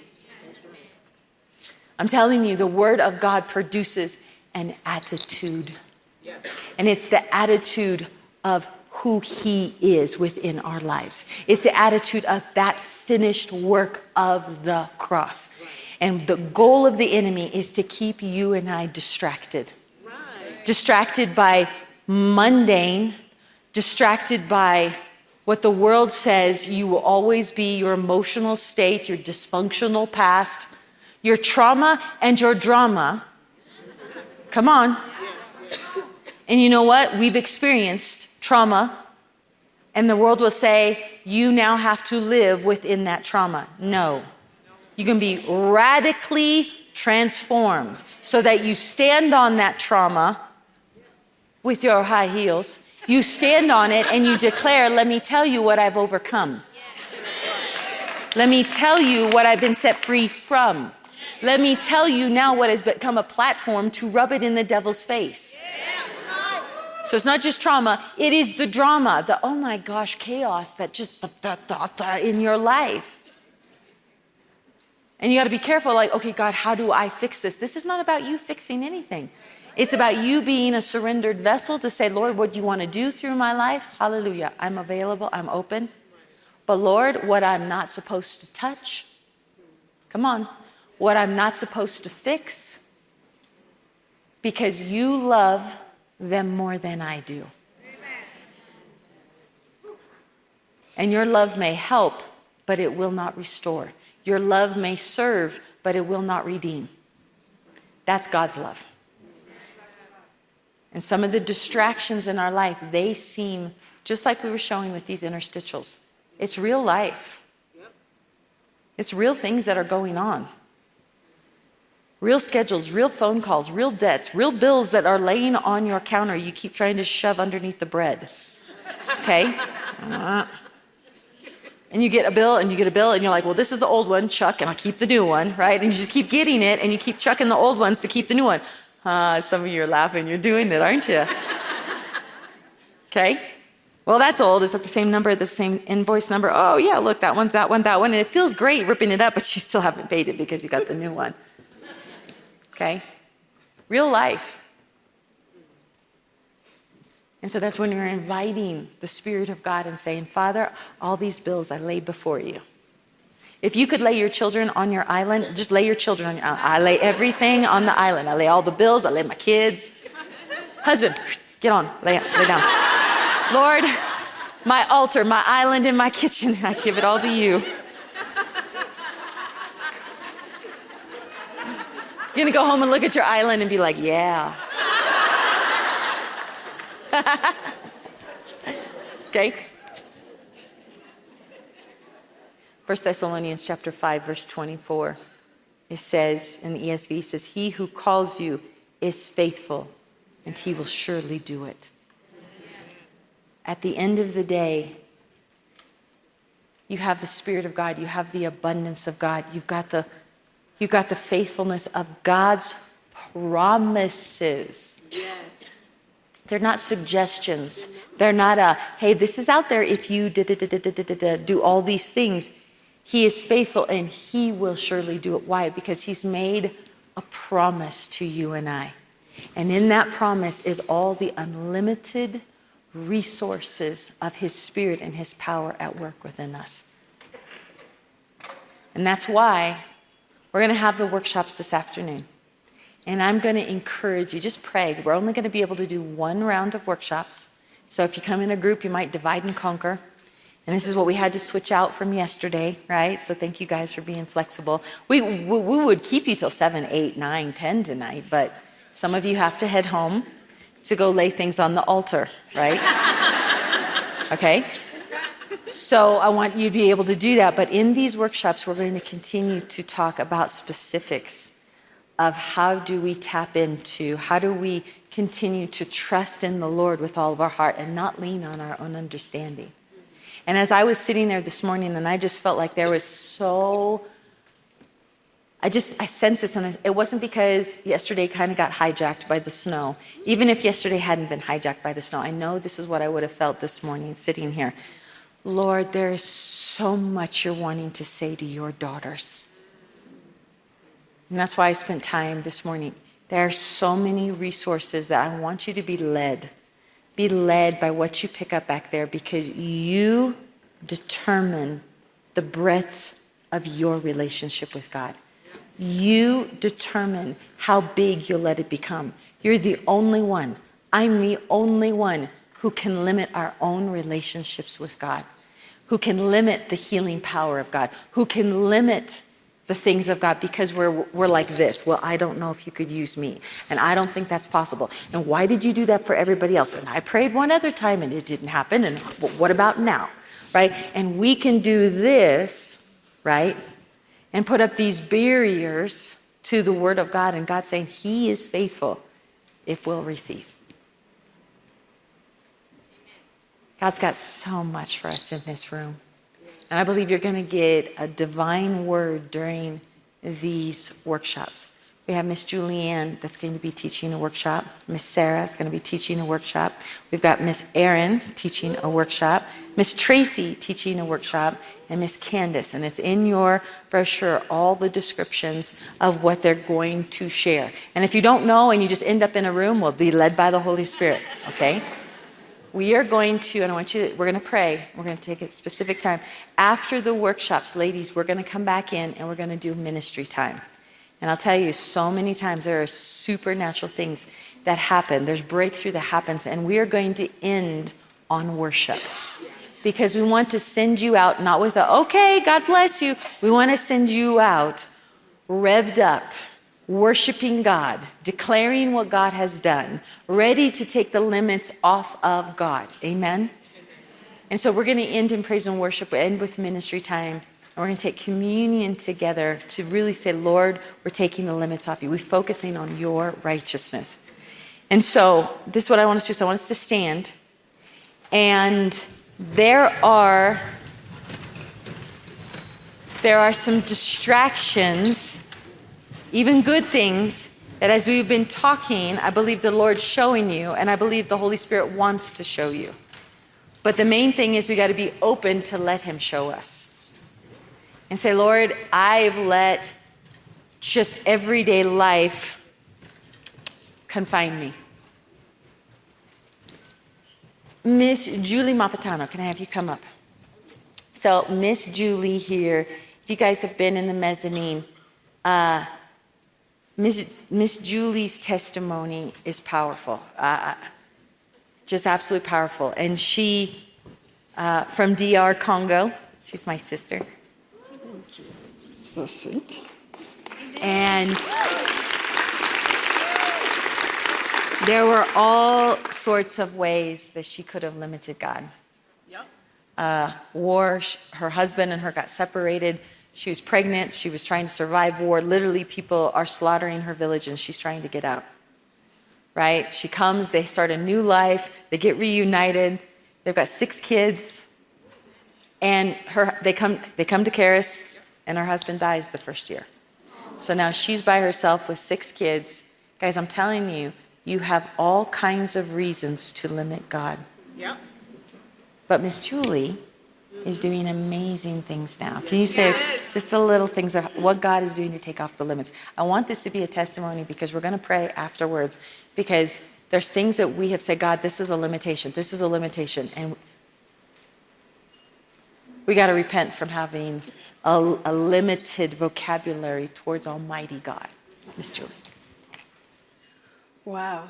I'm telling you, the Word of God produces an attitude. And it's the attitude of who He is within our lives. It's the attitude of that finished work of the cross. And the goal of the enemy is to keep you and I distracted. Distracted by mundane, distracted by what the world says you will always be, your emotional state, your dysfunctional past, your trauma and your drama. Come on. And you know what? We've experienced trauma, and the world will say, you now have to live within that trauma. No. You can be radically transformed so that you stand on that trauma with your high heels. You stand on it and you declare, let me tell you what I've overcome. Let me tell you what I've been set free from. Let me tell you now what has become a platform to rub it in the devil's face. So it's not just trauma, it is the drama, the oh my gosh, chaos that just da, da, da, da, in your life. And you got to be careful, like, okay, God, how do I fix this? This is not about you fixing anything. It's about you being a surrendered vessel to say, Lord, what do you want to do through my life? Hallelujah. I'm available. I'm open. But Lord, what I'm not supposed to touch, come on, what I'm not supposed to fix, because you love them more than I do. And your love may help, but it will not restore. Your love may serve, but it will not redeem. That's God's love. And some of the distractions in our life, they seem just like we were showing with these interstitials. It's real life. It's real things that are going on. Real schedules, real phone calls, real debts, real bills that are laying on your counter you keep trying to shove underneath the bread. Okay? Uh, and you get a bill and you get a bill and you're like, well, this is the old one, chuck, and I'll keep the new one, right? And you just keep getting it and you keep chucking the old ones to keep the new one. Uh, some of you are laughing. You're doing it, aren't you? Okay. Well, that's old. Is that the same number, the same invoice number? Oh, yeah, look, that one's that one, that one. And it feels great ripping it up, but you still haven't paid it because you got the new one. Okay. Real life. And so that's when you're inviting the Spirit of God and saying, Father, all these bills I lay before you. If you could lay your children on your island, just lay your children on your island. I lay everything on the island. I lay all the bills. I lay my kids. Husband, get on. Lay, lay down. Lord, my altar, my island, and my kitchen, I give it all to you. You're going to go home and look at your island and be like, yeah. Okay? First Thessalonians chapter five, verse twenty-four. It says, in the E S V, it says, he who calls you is faithful, and he will surely do it. At the end of the day, you have the Spirit of God. You have the abundance of God. You've got the, you've got the faithfulness of God's promises. Yes. They're not suggestions. They're not a, hey, this is out there if you da, da, da, da, da, da, da, do all these things. He is faithful and he will surely do it. Why? Because he's made a promise to you and I. And in that promise is all the unlimited resources of his Spirit and his power at work within us. And that's why we're going to have the workshops this afternoon. And I'm going to encourage you, just pray. We're only going to be able to do one round of workshops. So if you come in a group, you might divide and conquer. And this is what we had to switch out from yesterday, right? So thank you guys for being flexible. We, we, we would keep you till seven, eight, nine, ten tonight, but some of you have to head home to go lay things on the altar, right? Okay? So I want you to be able to do that. But in these workshops, we're going to continue to talk about specifics of how do we tap into, how do we continue to trust in the Lord with all of our heart and not lean on our own understanding. And as I was sitting there this morning, and I just felt like there was so, I just, I sensed this, and it wasn't because yesterday kind of got hijacked by the snow. Even if yesterday hadn't been hijacked by the snow, I know this is what I would have felt this morning sitting here. Lord, there is so much you're wanting to say to your daughters. And that's why I spent time this morning. There are so many resources that I want you to be led. Be led by what you pick up back there, because you determine the breadth of your relationship with God. You determine how big you'll let it become. You're the only one. I'm the only one who can limit our own relationships with God, who can limit the healing power of God, who can limit the things of God, because we're we're like this. Well, I don't know if you could use me, and I don't think that's possible. And why did you do that for everybody else? And I prayed one other time and it didn't happen. And what about now? Right? And we can do this, right? And put up these barriers to the word of God, and God saying he is faithful if we'll receive. God's got so much for us in this room. And I believe you're going to get a divine word during these workshops. We have Miss Julianne that's going to be teaching a workshop. Miss Sarah is going to be teaching a workshop. We've got Miss Erin teaching a workshop. Miss Tracy teaching a workshop. And Miss Candace. And it's in your brochure, all the descriptions of what they're going to share. And if you don't know and you just end up in a room, well, be led by the Holy Spirit, okay? We are going to, and I want you to, we're going to pray. We're going to take a specific time. After the workshops, ladies, we're going to come back in and we're going to do ministry time. And I'll tell you, so many times there are supernatural things that happen. There's breakthrough that happens, and we are going to end on worship. Because we want to send you out, not with a, okay, God bless you. We want to send you out revved up, worshiping God, declaring what God has done, ready to take the limits off of God. Amen? And so we're going to end in praise and worship, end with ministry time. And we're going to take communion together to really say, Lord, we're taking the limits off you. We're focusing on your righteousness. And so this is what I want us to do. So I want us to stand. And there are, there are some distractions, even good things, that as we've been talking, I believe the Lord's showing you, and I believe the Holy Spirit wants to show you. But the main thing is we got to be open to let him show us. And say, Lord, I've let just everyday life confine me. Miss Julie Mapatano, can I have you come up? So Miss Julie here, if you guys have been in the mezzanine, uh, Miss Miss Julie's testimony is powerful, uh, just absolutely powerful. And she, uh, from D R Congo, she's my sister. So sweet. And there were all sorts of ways that she could have limited God. Yep. Uh, war, her husband and her got separated. She was pregnant. She was trying to survive war. Literally, people are slaughtering her village, and she's trying to get out. Right? She comes. They start a new life. They get reunited. They've got six kids. And her, they come, they come to Karis, and her husband dies the first year. So now she's by herself with six kids. Guys, I'm telling you, you have all kinds of reasons to limit God. Yeah. But Miss Julie is doing amazing things now. Can you say just a little things of what God is doing to take off the limits? I want this to be a testimony, because we're going to pray afterwards, because there's things that we have said, God, this is a limitation. This is a limitation. And we got to repent from having a, a limited vocabulary towards Almighty God. Miss Julie. Wow.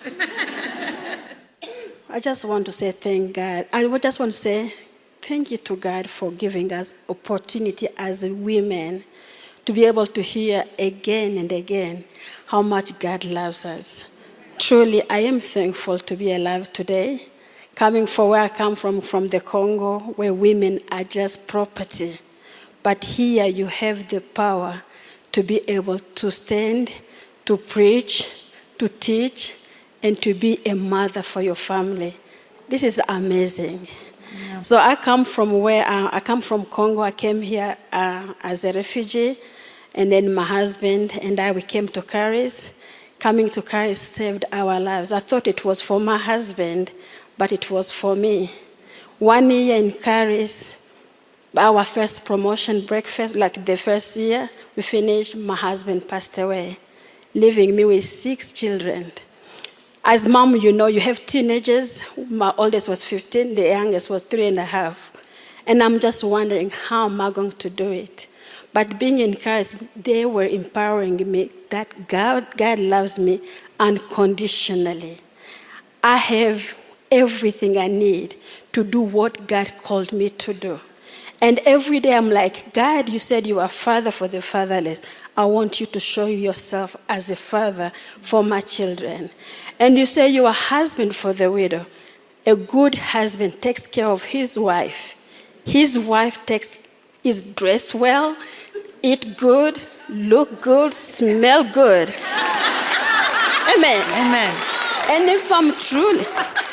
I just want to say thank God. I would just want to say thank you to God for giving us opportunity as women to be able to hear again and again how much God loves us. Truly, I am thankful to be alive today. Coming from where I come from, from the Congo, where women are just property. But here you have the power to be able to stand, to preach, to teach, and to be a mother for your family. This is amazing. Yeah. So I come from where, uh, I come from Congo. I came here uh, as a refugee, and then my husband and I, we came to Caris. Coming to Caris saved our lives. I thought it was for my husband, but it was for me. One year in Caris, our first promotion breakfast, like the first year, we finished, my husband passed away, leaving me with six children. As mom, you know, you have teenagers. My oldest was fifteen, the youngest was three and a half. And I'm just wondering, how am I going to do it? But being in Caris, they were empowering me that God, God loves me unconditionally. I have everything I need to do what God called me to do. And every day I'm like, God, you said you are father for the fatherless. I want you to show yourself as a father for my children. And you say you are husband for the widow. A good husband takes care of his wife. His wife takes, is dressed well, eat good, look good, smell good. Amen. Amen. And if I'm truly,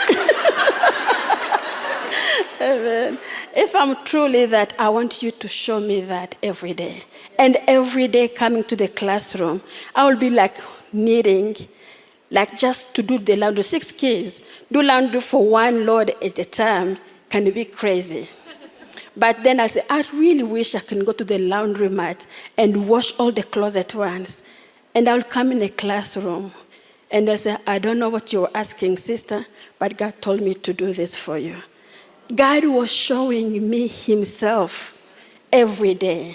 Amen. If I'm truly that, I want you to show me that every day. And every day coming to the classroom, I will be like needing, like just to do the laundry. Six kids, do laundry for one load at a time can be crazy. But then I say, I really wish I can go to the laundry mat and wash all the clothes at once. And I'll come in a classroom and they'll say, I don't know what you're asking, sister, but God told me to do this for you. God was showing me himself every day.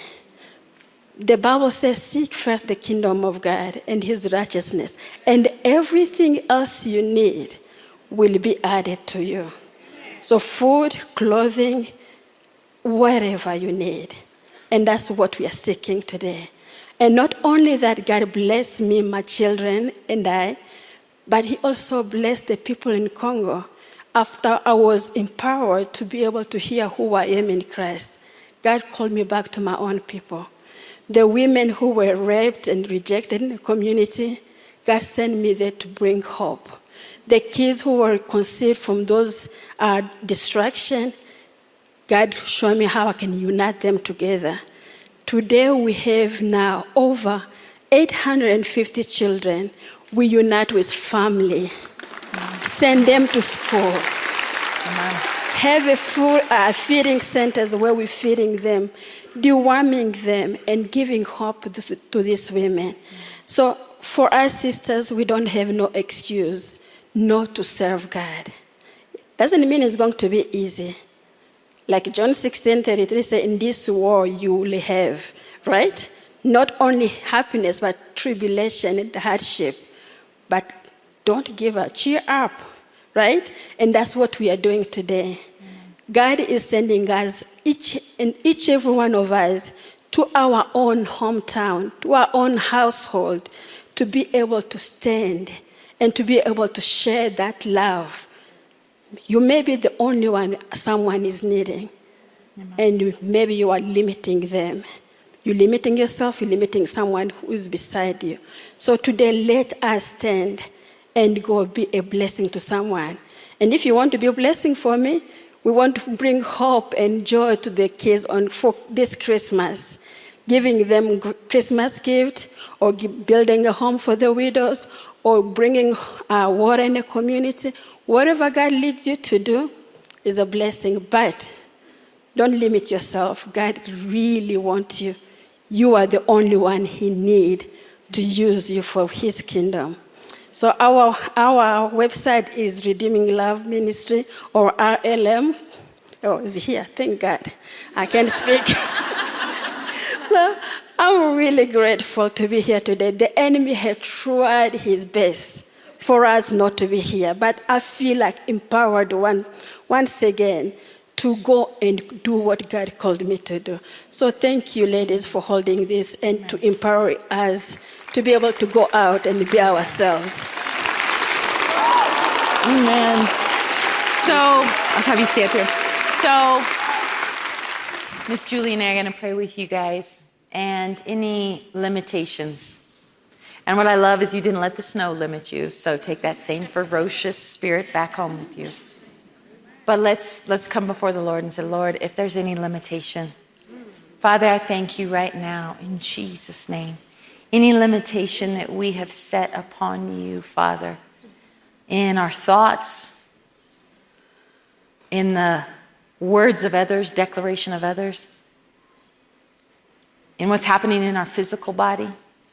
The Bible says, seek first the kingdom of God and his righteousness, and everything else you need will be added to you. So food, clothing, whatever you need. And that's what we are seeking today. And not only that, God blessed me, my children, and I, but he also blessed the people in Congo. After I was empowered to be able to hear who I am in Christ, God called me back to my own people. The women who were raped and rejected in the community, God sent me there to bring hope. The kids who were conceived from those uh, distractions, God showed me how I can unite them together. Today we have now over eight hundred fifty children. We unite with family. Send them to school. Uh-huh. Have a full uh, feeding centers where we're feeding them, deworming them, and giving hope to, to these women. So for us sisters, we don't have no excuse not to serve God. Doesn't mean it's going to be easy. Like John sixteen thirty-three says, in this war you will have, right? Not only happiness, but tribulation and hardship. But don't give up. Cheer up, right? And that's what we are doing today. Mm. God is sending us, each and each every one of us, to our own hometown, to our own household, to be able to stand and to be able to share that love. You may be the only one someone is needing. Mm. And maybe you are limiting them. You're limiting yourself, you're limiting someone who is beside you. So today, let us stand and go be a blessing to someone. And if you want to be a blessing for me, we want to bring hope and joy to the kids on for this Christmas, giving them Christmas gift, or building a home for the widows, or bringing uh, water in the community. Whatever God leads you to do is a blessing, but don't limit yourself. God really wants you. You are the only one he needs to use you for his kingdom. So our, our website is Redeeming Love Ministry, or R L M. Oh, it's here. Thank God. I can speak. So I'm really grateful to be here today. The enemy had tried his best for us not to be here, but I feel like empowered one, once again to go and do what God called me to do. So thank you, ladies, for holding this and Amen. To empower us to be able to go out and be ourselves. Amen. So let's have you stay up here. So Miss Julie and I are going to pray with you guys, and any limitations. And what I love is you didn't let the snow limit you, so take that same ferocious spirit back home with you. But let's let's come before the Lord and say, Lord, if there's any limitation, Father, I thank you right now in Jesus' name. Any limitation that we have set upon you, Father, in our thoughts, in the words of others, declaration of others, in what's happening in our physical body.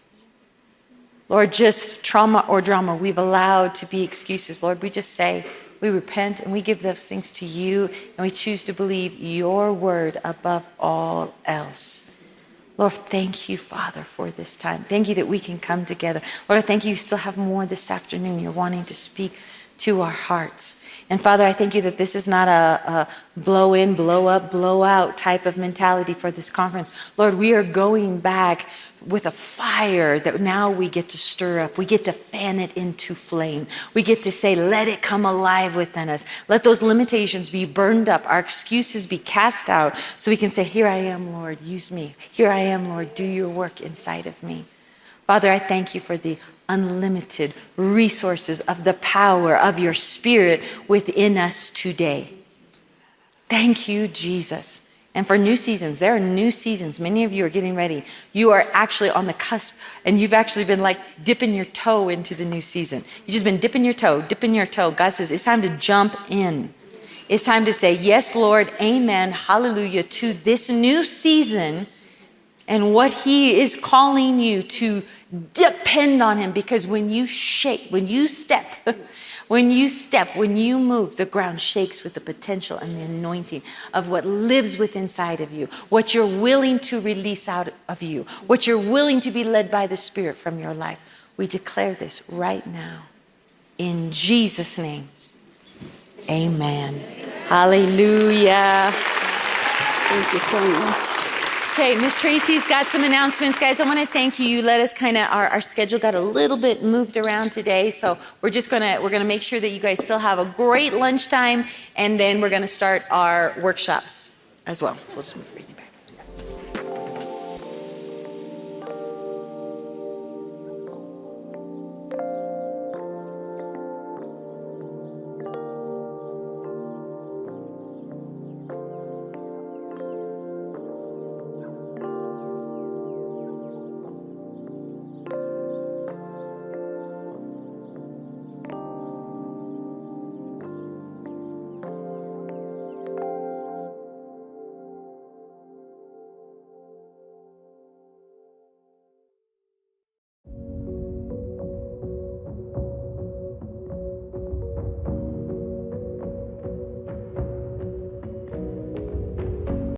Lord, just trauma or drama we've allowed to be excuses. Lord, we just say, we repent and we give those things to you, and we choose to believe your word above all else. Lord, thank you, Father, for this time. Thank you that we can come together. Lord, I thank you you still have more this afternoon. You're wanting to speak to our hearts. And Father, I thank you that this is not a, a blow in, blow up, blow out type of mentality for this conference. Lord, we are going back with a fire that now we get to stir up. We get to fan it into flame. We get to say, let it come alive within us. Let those limitations be burned up. Our excuses be cast out so we can say, here I am, Lord, use me. Here I am, Lord, do your work inside of me. Father, I thank you for the unlimited resources of the power of your Spirit within us today. Thank you, Jesus. And for new seasons, there are new seasons. Many of you are getting ready. You are actually on the cusp, and you've actually been like dipping your toe into the new season. You've just been dipping your toe, dipping your toe. God says, it's time to jump in. It's time to say, yes, Lord, amen, hallelujah, to this new season and what he is calling you to depend on him. Because when you shake, when you step, when you step, when you move, the ground shakes with the potential and the anointing of what lives within inside of you, what you're willing to release out of you, what you're willing to be led by the Spirit from your life. We declare this right now. In Jesus' name, amen. Hallelujah. Thank you so much. Okay, Miss Tracy's got some announcements. Guys, I want to thank you. You let us kind of, our, our schedule got a little bit moved around today. So we're just going to, we're going to make sure that you guys still have a great lunchtime. And then we're going to start our workshops as well. So we'll just move everything back.